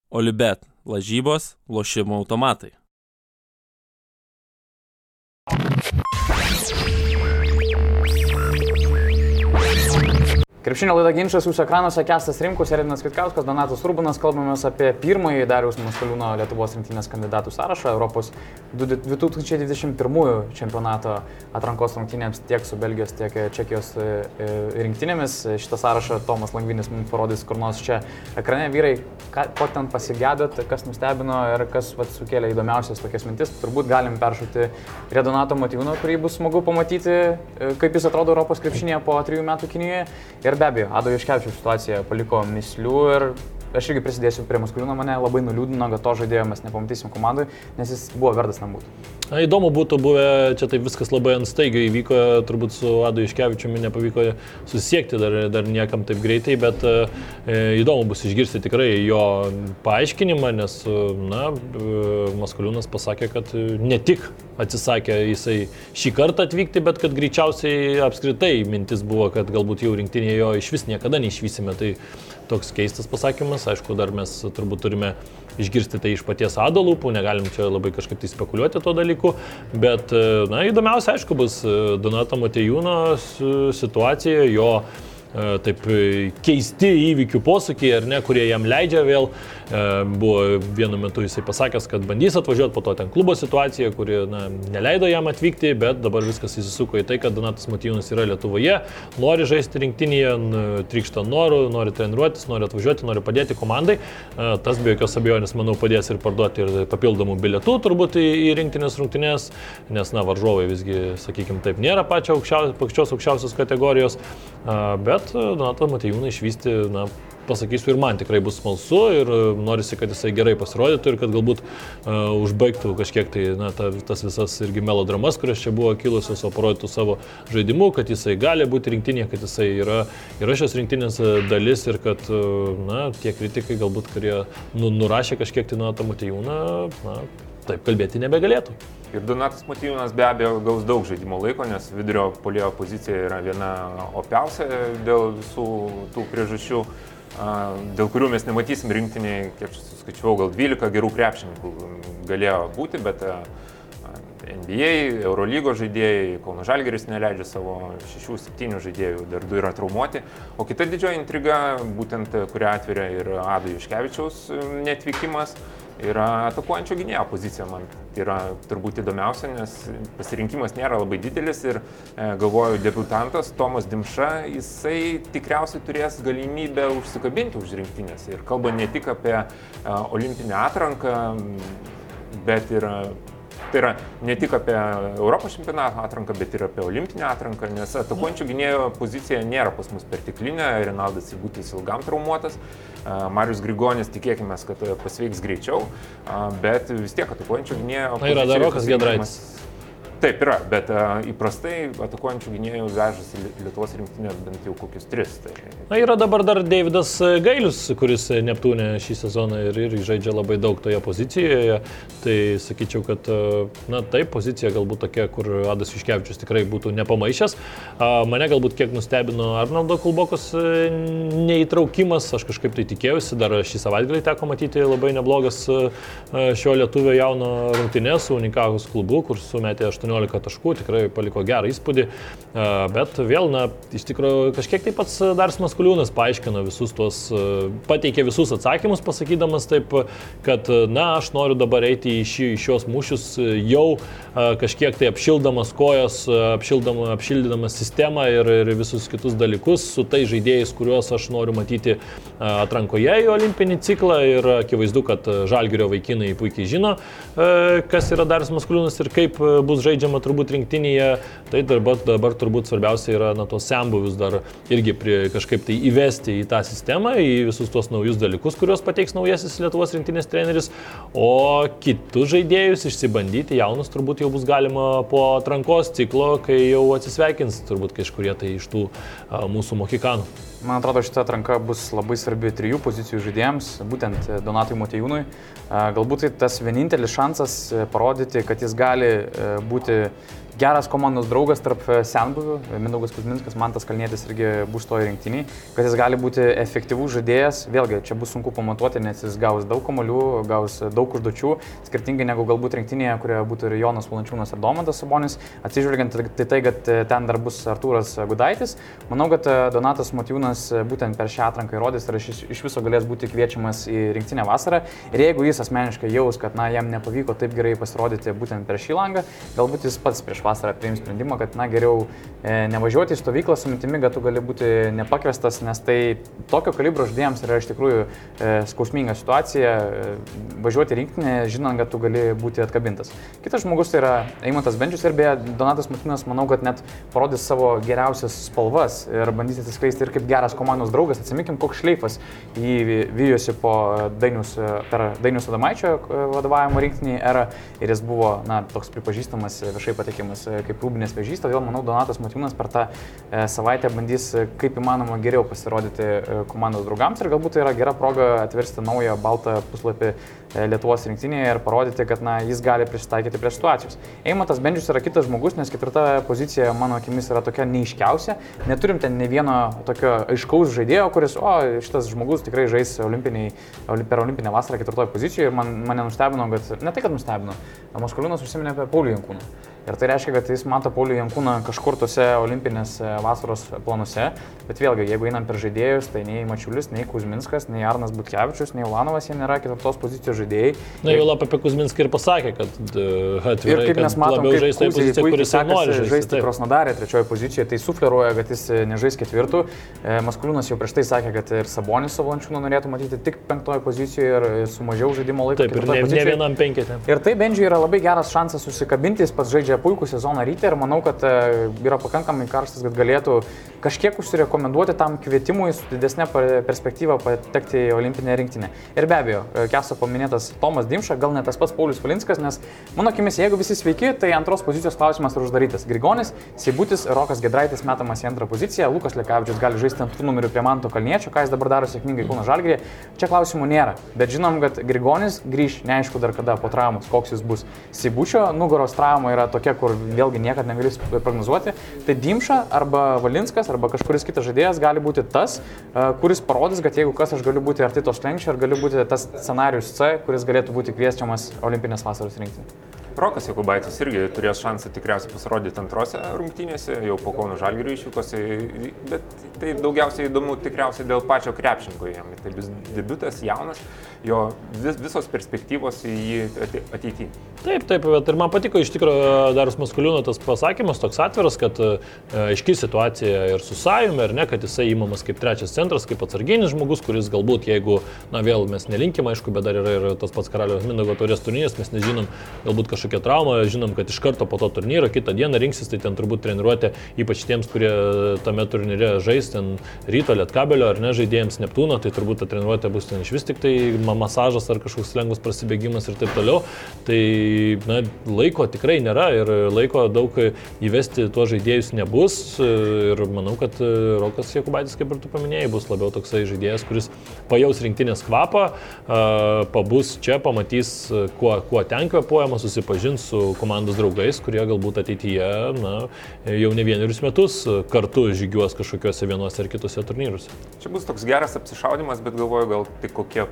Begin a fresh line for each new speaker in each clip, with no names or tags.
Olibet – lažybos, lošimo automatai.
Krepšinio laida Ginčas, jūsų ekranuose Kęstas Rimkus, Edvinas Vitkauskas, Donatas Urbonas. Kalbamės apie pirmąjį Dariaus Maskoliūno Lietuvos rinktinės kandidatų sąrašą Europos 2021 čempionato atrankos rungtynėms tiek su Belgijos, tiek Čekijos rinktinėmis. Šitą sąrašą Tomas Langvinis mums parodys kur nors čia ekrane. Vyrai, ko ten pasigėdot, kas nustebino ir kas sukėlė įdomiausias tokias mintis. Turbūt galim peršūti prie Donato Motiejūno, kurį bus smagu pamatyti, kaip jis atrodo Europos krepšinėje po 3 metų Kinijoje. Ir be abejo, Ado Juškevičiaus situacija paliko mįslių ir aš irgi prisidėsiu prie Maskoliūno, mane labai nuliūdino, kad to žaidėjo mes nepamatysim komandai, nes jis buvo vertas ten būti.
Įdomu būtų buvę, čia taip viskas labai ant staigio įvyko, turbūt su Adu Juškevičiumi nepavyko susisiekti dar niekam taip greitai, bet įdomu bus išgirsti tikrai jo paaiškinimą, nes Maskoliūnas pasakė, kad ne tik atsisakė jisai šį kartą atvykti, bet kad greičiausiai apskritai mintis buvo, kad galbūt jau rinktinėje jo iš vis niekada neišvysime. Tai toks keistas pasakymas, aišku, dar mes turbūt turime išgirsti tai iš paties Ado lūpų, negalim čia labai kažkaip tai spekuliuoti tuo dalyku, bet įdomiausia, aišku, bus Donato Motiejūno situacija, jo taip keisti įvykių posūkiai, ar ne, kurie jam leidžia vėl. Buvo vienu metu jisai pasakęs, kad bandys atvažiuoti, po to ten klubo situacija, kuri neleido jam atvykti, bet dabar viskas įsisuko į tai, kad Donatas Motiejūnas yra Lietuvoje, nori žaisti rinktinėje, trykšta noru, nori treniruotis, nori atvažiuoti, nori padėti komandai. Tas be jokios abejonės, manau, padės ir parduoti ir papildomų bilietų turbūt į rinktinės rungtynės, nes varžovai visgi, sakykime, taip nėra pačios aukščiausios kategorijos, bet Donatą Motiejūną išvysti, pasakysiu, ir man tikrai bus smalsu ir norisi, kad jisai gerai pasirodytų ir kad galbūt užbaigtų kažkiek tai tas visas irgi melodramas, kurios čia buvo kilusios, o parodytų savo žaidimu, kad jisai gali būti rinktinėje, kad jisai yra šios rinktinės dalis ir kad tie kritikai galbūt, kurie nurašė kažkiek tai Donatą Motiejūną, taip kalbėti nebegalėtų.
Ir Donatas Motiejūnas be abejo gaus daug žaidimo laiko, nes vidurio puolėjo pozicija yra viena opiausia dėl visų tų priežasčių, dėl kurių mes nematysim rinktinėje, kiek suskaičiavau, gal 12 gerų krepšininkų galėjo būti, bet NBA, Eurolygos žaidėjai, Kauno Žalgiris neleidžia savo 6-7 žaidėjų, dar 2 yra traumuoti. O kita didžioji intriga, būtent kurią atveria ir Ado Juškevičiaus neatvykimas, yra atakuojančio gynėjo pozicija. Man tai yra turbūt įdomiausia, nes pasirinkimas nėra labai didelis ir galvoju, debiutantas Tomas Dimša, jisai tikriausiai turės galimybę užsikabinti už rinktinės. Ir kalba ne tik apie olimpinę atranką, bet ir tai yra ne tik apie Europos čempionato atranką, bet ir apie olimpinę atranką, nes atakuojančio gynėjo pozicija nėra pas mus perteklinė, Renaldas Seibutis ilgam traumuotas, Marius Grigonis tikėkime, kad pasveiks greičiau, bet vis tiek atakuojančio gynėjo pozicija.
Yra dar Rokas Giedraitis.
Taip yra, bet įprastai atakuojančių gynėjų vežasi Lietuvos rinktinė bent jau kokius 3.
Yra dabar dar Deividas Gailius, kuris Neptūne šį sezoną ir žaidžia labai daug toje pozicijoje. Tai sakyčiau, kad taip, pozicija galbūt tokia, kur Adas Juškevičius tikrai būtų nepamaišęs. Mane galbūt kiek nustebino Arnoldo Kulbokos neįtraukimas, aš kažkaip tai tikėjausi, dar šį savaitgalį teko matyti labai neblogas šio lietuvio jauno rungtynės su Unikahos klubu, kur sumetė 18 taškų, tikrai paliko gerą įspūdį, bet vėl, iš tikrųjų, kažkiek taip pats Darius Maskoliūnas paaiškino visus tuos, pateikė visus atsakymus, pasakydamas taip, kad, aš noriu dabar eiti į šios mūšius jau kažkiek tai apšildamas kojas, apšildydamas sistemą ir visus kitus dalykus su tai žaidėjais, kuriuos aš noriu matyti atrankoje į olimpinį ciklą ir akivaizdu, kad Žalgirio vaikinai puikiai žino, kas yra Darius Maskoliūnas ir kaip bus žaidžiama turbūt rinktinėje, tai dabar turbūt svarbiausia yra tos senbuvius dar irgi kažkaip tai įvesti į tą sistemą, į visus tuos naujus dalykus, kuriuos pateiks naujasis Lietuvos rinktinės treneris, o kitus žaidėjus išsibandyti jaunus turbūt jau bus galima po atrankos ciklo, kai jau atsisveikins turbūt kažkurie tai iš tų mūsų mohikanų.
Man atrodo, šita atranka bus labai svarbi 3 pozicijų žaidėjams, būtent Donatui Motiejūnui. Galbūt tai tas vienintelis šansas parodyti, kad jis gali būti geras komandos draugas tarp senbuvių, Mindaugas Kuzminskas, Mantas Kalnietis irgi bus toje rinktiniai, kad jis gali būti efektyvus žaidėjas, vėlgi čia bus sunku pamatuoti, nes jis gaus daug kamuolių, gaus daug užduočių, skirtingai negu galbūt rinktinėje, kurioje būtų ir Jonas Valančiūnas ar Domantas Sabonis, atsižvelgiant į tai, kad ten dar bus Artūras Gudaitis. Manau, kad Donatas Motiejūnas būtent per šią atranką įrodys ir iš viso galės būti kviečiamas į rinktinę vasarą. Ir jeigu jis asmeniškai jaus, kad jam nepavyko taip gerai pasirodyti būtent per šį langą, galbūt jis pats prieš vasarą priims sprendimą, kad geriau nevažiuoti į stovyklą su mintimi, kad tu gali būti nepakviestas, nes tai tokio kalibro žaidėjams yra iš tikrųjų skausminga situacija važiuoti rinktinę, žinant, kad tu gali būti atkabintas. Kitas žmogus tai yra Eimantas Bendžius ir beje Donatas Motiejūnas, manau, kad net parodys savo geriausias spalvas ir bandys atsiskleisti ir kaip geras komandos draugas. Atsimikim, koks šleifas jį vijosi po Dainiaus Adomaičio vadovavimo rinktiniai erą ir jis buvo toks pripažįstamas viešai patekimas kaip klubinės vėžys, todėl manau Donatas Motiejūnas per tą savaitę bandys kaip įmanoma geriau pasirodyti komandos draugams ir galbūt tai yra gera proga atversti naują baltą puslapį Lietuvos rinktinėje ir parodyti, kad jis gali prisitaikyti prie situacijos. Eimantas Bendžius yra kitas žmogus, nes 4 pozicija mano akimis yra tokia neiškiausia. Neturim ten ne vieno tokio aiškaus žaidėjo, kuris, šitas žmogus tikrai žais per olimpinę vasarą 4 pozicijoje ir mane nustebino, kad ne tai, kad nustebino, Maskoliūnas užsiminė apie Paulių Jankūną. Ir tai reiškia, kad jis mato Paulių Jankūną kažkur tose olimpinės vasaros planuose, bet vėlgi, jeigu einam per žaidėjus, tai nei Mačiulis, nei Kuzminskas, nei Arnas Butkevičius, nei Ulanovas, jie nėra 4 pozicijos žaidėjai.
Jau apie Kuzminską ir pasakė, kad atvirai,
ir kaip mes matom,
labiau žais toje pozicijoje, kuris nori
žaisti Krasnodarė 3 pozicijoje, tai sufleruoja, kad jis nežais 4. Maskoliūnas jau prieš tai sakė, kad ir Sabonis su Valančiūnu norėtų matyti tik 5 pozicijoje ir su mažiau žaidimo laiko.
Taip, ir ne vienam 5.
Ir tai Bendžiui yra labai geras šansas susikabinti, jis pats žaidžia puikų sezoną ryte ir manau, kad yra pakankamai karštas, kad galėtų kažkiek užsirekomenduoti tam kvietimui su didesnė perspektyva patekti į olimpinę rinktinę. Ir be abejo, Keso paminėtas Tomas Dimša, gal ne tas pats Paulius Valinskas, nes mano akimis, jeigu visi sveiki, tai 2 pozicijos klausimas yra uždarytas. Grigonis, Seibutis, Rokas Giedraitis metamas į 2 poziciją, Lukas Lekavičius gali žaisti 2 numeriu prie Manto Kalniečio, ką jis dabar daro sėkmingai Kauno Žalgiryje. Čia klausimų nėra, bet žinom, kad Grigonis grįš neaišku dar kada po traumos, koks jis bus. Seibučio nugaros trauma yra tokia, kur vėlgi niekad negalės prognozuoti. Tai Dimša arba Valinskas arba kažkuris kitas žaidėjas gali būti tas, kuris parodys, kad jeigu kas aš galiu būti arti to slenksčio ir galiu būti tas scenarius C, kuris galėtų būti kviečiamas olimpinės vasaros rinktinėje.
Rokas Jokubaitis irgi turės šansą tikriausiai pasirodyti 2 rungtynėse, jau po Kauno Žalgirio išvykos, bet tai daugiausiai įdomu tikriausiai dėl pačio krepšininko jam. Tai bus debiutas, jaunas, jo visos perspektyvos į jį ateityje.
Taip, bet ir man patiko iš tikrųjų Darius Maskoliūno tas pasakymas, toks atviras, kad aiški situacija ir su Sajumi, ir ne, kad jisai įmamas kaip 3 centras, kaip atsarginis žmogus, kuris galbūt, jeigu, vėl mes nelinkim, aišku, bet dar yra ir tas pats Karaliaus Mindaugo taurės turnyras, mes nežinom, galbūt kažkokia trauma, žinom, kad iš karto po to turnyro kitą dieną rinksis, tai ten turbūt treniruotė, ypač tiems, kurie tame turnyre žais, ten Ryto, Lietkabelio ar ne žaidėjams Neptūno, tai turbūt ta treniruotė bus ten iš vis tik tai masažas ar kažkoks lengvas prasibėgimas ir taip toliau. Tai laiko tikrai nėra ir laiko daug įvesti tuos žaidėjus nebus ir manau, kad Rokas Jokubaitis, kaip ir tu paminėjai, bus labiau toksai žaidėjas, kuris pajaus rinktinės kvapą, pabus čia, pamatys, kuo ten kvėpuojama, susipažins su komandos draugais, kurie galbūt ateityje jau ne vienerius metus kartu žygiuos kažkokiuose vienuose ar kitose turnyruose.
Čia bus toks geras apsišaudimas, bet galvoju, gal tik kokie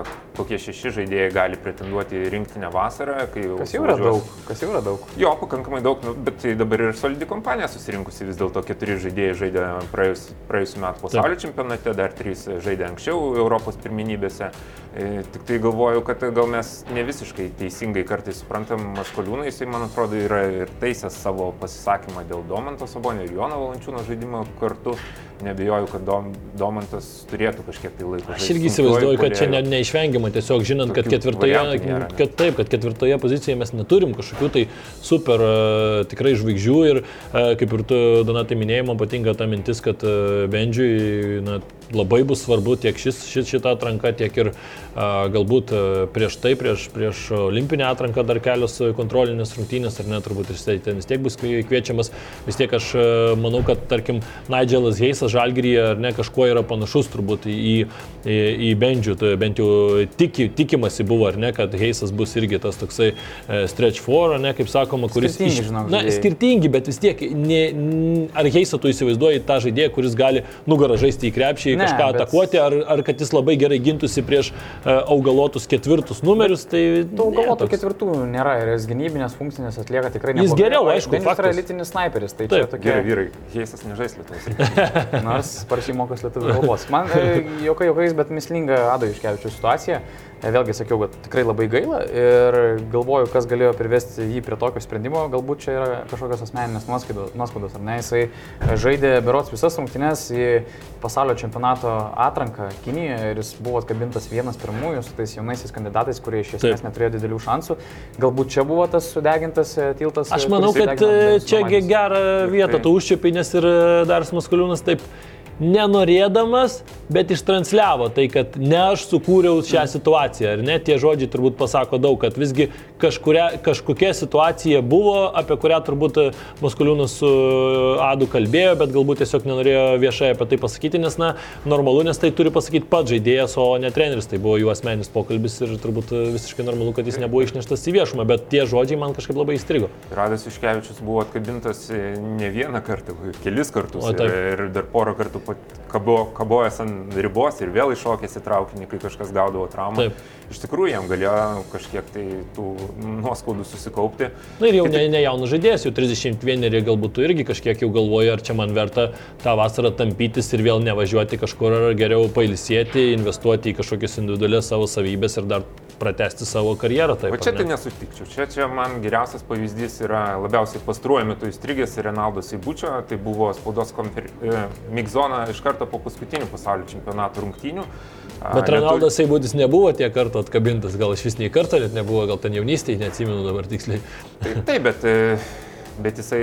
6 žaidėjai gali pretenduoti į rinktinę vasarą.
Kas jau yra daug.
Jo, pakankamai daug, bet tai dabar ir solidi kompanija susirinkusi, vis dėlto 4 žaidėjai žaidė praėjusiu metu pasaulio čempionate, dar 3 žaidė anksčiau Europos pirmenybėse. Tik tai galvoju, kad gal mes ne visiškai teisingai kartais suprantam Maskoliūną, jisai, man atrodo, yra ir teisęs savo pasisakymą dėl Domanto Sabonio ir Jono Valančiūno žaidimo kartu. Nebijoju, kad Domantas turėtų kažkiek tai laiko.
Aš irgi įsivaizduoju, kad čia neišvengiama, tiesiog žinant, kad 4 pozicijoje mes neturim kažkokių tai super tikrai žvaigždžių ir kaip ir tu, Donatai, minėjai, man patinka ta mintis, kad Bendžiui labai bus svarbu tiek šitą atranką, tiek ir galbūt prieš olimpinę atranką dar kelios kontrolinės rungtynės, ar ne, turbūt ir ten vis tiek bus kviečiamas. Vis tiek aš manau, kad, tarkim, Nigelas Heisas Žalgiryje, ar ne, kažkuo yra panašus turbūt į Bendžių, tai bent jau tikimasi buvo, ar ne, kad Heisas bus irgi tas toksai stretch four, ar ne, kaip sakoma, kuris... Skirtingi, bet vis tiek, ar Heisą tu įsivaizduoji tą žaidėją, kuris gali nugarą žaisti į krepšį, kažką atakuoti, ar kad jis labai gerai gintųsi prieš augalotus ketvirtus numerius, tai...
Augalotų ketvirtų nėra ir jis gynybinės funkcinės atlieka tikrai neblogai.
Jis geriau, aišku,
faktas. Jis yra elitinis sniperis, tai čia tokie...
Vyrai, Heisas nežais Lietuvos.
Nors sparčiai mokas lietuvių kalbos. Man juokais, bet mislinga Ado Juškevičiaus situacija. Vėlgi sakiau, kad tikrai labai gaila ir galvoju, kas galėjo privesti jį prie tokio sprendimo. Galbūt čia yra kažkokios asmeninės nuoskaudos, ar ne? Jisai žaidė berods visas rungtynes į pasaulio čempionato atranką Kinijoje ir jis buvo atkabintas vienas pirmųjų su tais jaunaisiais kandidatais, kurie iš esmės neturėjo didelių šansų. Galbūt čia buvo tas sudegintas tiltas.
Aš manau, kad čia gerą vietą tu užčiapai, nes ir Darius Maskoliūnas taip nenorėdamas, bet ištransliavo tai, kad ne aš sukūriau šią situaciją, ar ne, tie žodžiai turbūt pasako daug, kad visgi kažkokia situacija buvo, apie kurią turbūt Maskoliūnas su Adu kalbėjo, bet galbūt tiesiog nenorėjo viešai apie tai pasakyti, nes normalu, nes tai turi pasakyti pats žaidėjas, o ne treneris, tai buvo jų asmeninis pokalbis ir turbūt visiškai normalu, kad jis nebuvo išneštas į viešumą, bet tie žodžiai man kažkaip labai įstrigo.
Radas Juškevičius buvo atkabintas ne vieną kartą, kelis kartus ir dar porą kartų kabojęs ant ribos ir vėl iššokęs į traukinį, kai kažkas gaudavo traumą. Taip. Iš tikrųjų, jam galėjo kažkiek tai tų nuoskaudų susikaupti.
Na ir jau ne jaunas žaidėjas, jau 31 galbūt tu irgi kažkiek jau galvoji, ar čia man verta tą vasarą tampytis ir vėl nevažiuoti kažkur, ar geriau pailsėti, investuoti į kažkokias individualias savo savybės ir dar pratesti savo karjerą. Taip,
o čia tai nesutikčiau. Čia man geriausias pavyzdys yra labiausiai pastaruoju metu įstrigęs Renaldo Seibučio. Tai buvo spaudos migzona iš karto po paskutinių pasaulio čempionatų rungtynių.
Bet Renaldas Seibutis nebuvo tiek kartų atkabintas, gal iš vis nei karto net nebuvo, gal ten jaunystėje, neatsimenu dabar tiksliai.
Taip, bet jisai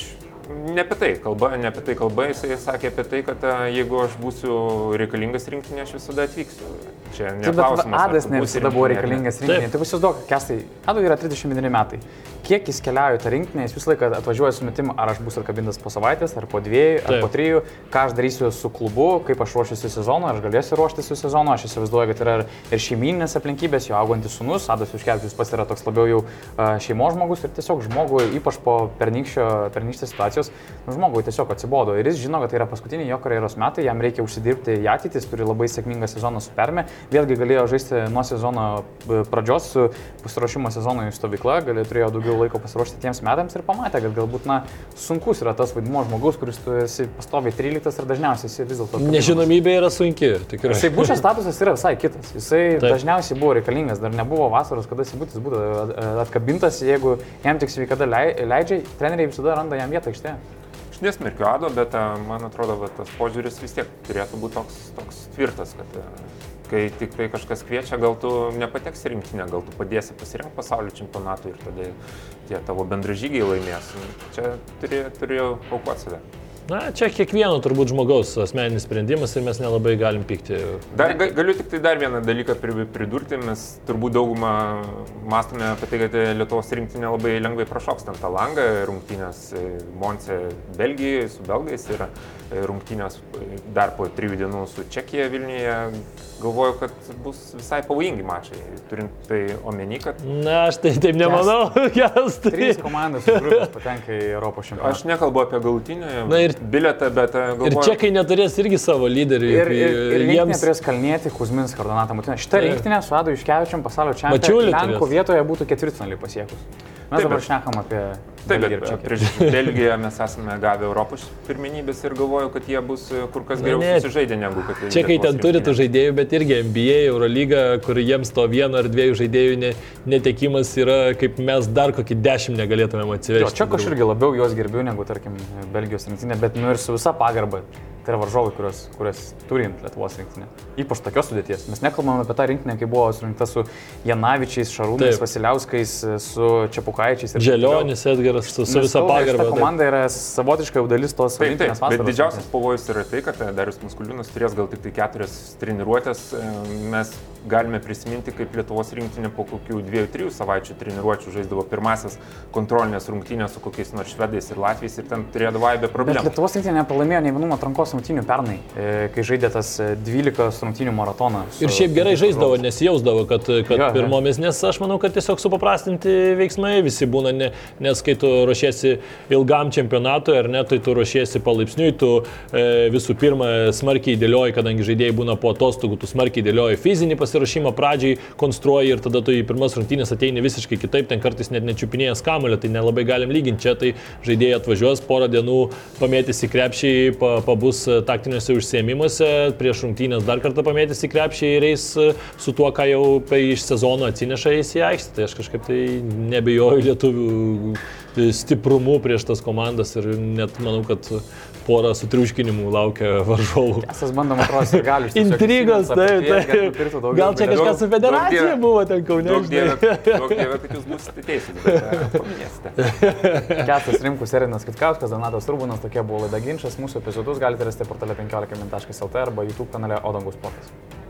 ne apie tai kalba, jisai sakė apie tai, kad jeigu aš būsiu reikalingas rinktinė, aš visada atvyksiu. Čia neklausimas.
Adas ne visada buvo reikalingas rinktinė. Tai įsivaizduok, Kestai, Adui yra 31 metai. Kiek jis keliauja tą rinktinę, jis visą laiką atvažiuoja su metimu, ar aš būsiu atkabintas po savaitės, ar po 2, ar po 3, ką aš darysiu su klubu, kaip aš ruošiuosi sezonu, ar aš galėsiu ruoštis su sezonu. Aš įsivaizduoju, kad yra ir šeimyninės aplinkybės, jo augantis sūnus, Adas Juškevičius pats yra toks labiau jau šeimos žmogus ir tiesiog žmogui, ypač po pernykštės situacijos, žmogui tiesiog atsibodo. Ir jis žino, kad tai yra paskutiniai jo karjeros metai, jam reikia užsidirbti į ateitį, jis turi labai sėkmingą sezoną su Perme. Vėlgi galėjo žaisti nuo sezono pradžios su pasiruošimo sezono į stovyklą, turėjo daugiau laiko pasiruošti tiems metams ir pamatė, kad galbūt sunkus yra tas vaidmuo žmogus, kuris tu esi pastoviai 13 ir dažniausiai esi vis dėlto.
Nežinomybė yra sunki, tikrai.
Seibučio statusas yra visai kitas. Jisai dažniausiai buvo reikalingas, dar nebuvo vasaros, kada Seibutis būtų atkabintas, jeigu jam tik sveikata leidžia, treneriai visada randa jam vietą aikštėje.
Aš nesmerkiu Ado, bet man atrodo, kad tas požiūris vis tiek turėtų būti toks tvirtas, kad kai tik tai kažkas kviečia, gal tu nepateksi rinktinę, gal tu padėsi pasirinkti pasaulio čempionatui ir tada tie tavo bendražygiai laimės. Čia turėjau aukoti save.
Na, čia kiekvieno turbūt žmogaus asmeninis sprendimas ir mes nelabai galim pykti.
Galiu tik tai dar vieną dalyką pridurti, mes turbūt daugumą mąstome apie tai, kad Lietuvos rinktinė labai lengvai prašoks ten tą langą, rungtynės Monce Belgijai su belgais ir rungtynės dar po 3 dienų su Čekija Vilniuje. Galvoju, kad bus visai pavojingi mačai, turint tai omeny, kad...
Na, aš taip nemanau.
3 komandos grupės patenka į Europos čempionatą.
Aš nekalbu apie galutinį bilietą, bet galvoju...
Ir čekai neturės irgi savo lyderių.
Ir rinktinė turės Kalnietį, Kuzminską, Donatą Mutiną. Šitą rinktinę su Adu Juškevičium pasaulio čempionate Lenkų vietoje būtų ketvirtfinalį pasiekus. Mes dabar šnekam apie...
Taip, bet prieš Belgiją mes esame gavę Europos pirmenybės ir galvoju, kad jie bus kur kas geriau susižaidę negu kad...
Čekai ten turi tų žaidėjų, bet irgi NBA, Eurolyga, kur jiems to 1 ar 2 žaidėjų netekimas yra, kaip mes dar kokį 10 negalėtumėm atsivežti.
Čekų aš irgi labiau juos gerbiu negu, tarkim, Belgijos rinktinė, bet ir su visa pagarba. Tai yra varžovai, kuriuos turint Lietuvos rinktinė. Ypač tokios sudėties. Mes nekalbame apie tą rinktinę, kai buvo surinkta su Janavičiais, Šarūnais, Vasiliauskais, su Čepukaičiais.
Želionis, Edgaras, su visa pagarba.
Ta komanda yra savotiškai jau dalis tos rinktinės vasaros.
Bet didžiausias pavojus yra tai, kad Darius Maskoliūnas turės gal tik tai 4 treniruotės. Mes galime prisiminti, kaip Lietuvos rinktinė po kokių 2-3 savaičių treniruočių žaisdavo pirmasis kontrolinės rungtynės su kokiais nors švedais ir latviais ir ten turėdavo aibę problemų.
Bet Lietuvos rinktinė nepralaimėjo nei vienų atrankos rungtynių pernai, kai žaidė tas 12 rungtynių maratoną.
Ir šiaip gerai žaisdavo, nesijausdavo, kad pirmomis, nes aš manau, kad tiesiog supaprastinti veiksmai visi būna, nes kai tu ruošiesi ilgam čempionatui, ar ne, tai tu ruošiesi palaipsniui, tu visų pirma smarkiai dėlioji, kadangi žaidėjai būna po atostogų, tu smarkiai dėlioji fizinį pasirašymą pradžiai, konstruoji ir tada tu į pirmas rungtynės ateini visiškai kitaip, ten kartais net nečiupinėjęs kamuolio, tai nelabai galim lyginti čia, tai žaidėjai atvažiuos, porą dienų pamėtys į krepšį, pabus taktiniuose užsiėmimuose, prieš rungtynės dar kartą pamėtys į krepšį ir eis su tuo, ką jau iš sezono atsineša į aikštę. Tai aš kažkaip tai nebijoju lietuvių stiprumu prieš tas komandas ir net manau, kad porą sutriuškinimų laukia varžovų.
Esas bandom atrodo ir galiu.
Intrigos, taip. Gal čia kažkas su federacija buvo ten Kaune.
Daug dievė, kad jūs būsite teisūs, bet paminėsite.
Kęstas Rimkus, Erinas Kvitkauskas, Donatas Urbonas, tokie buvo laida Ginčas. Mūsų epizodus galite rasti portale 15min.lt arba YouTube kanale O Dangus Sportas.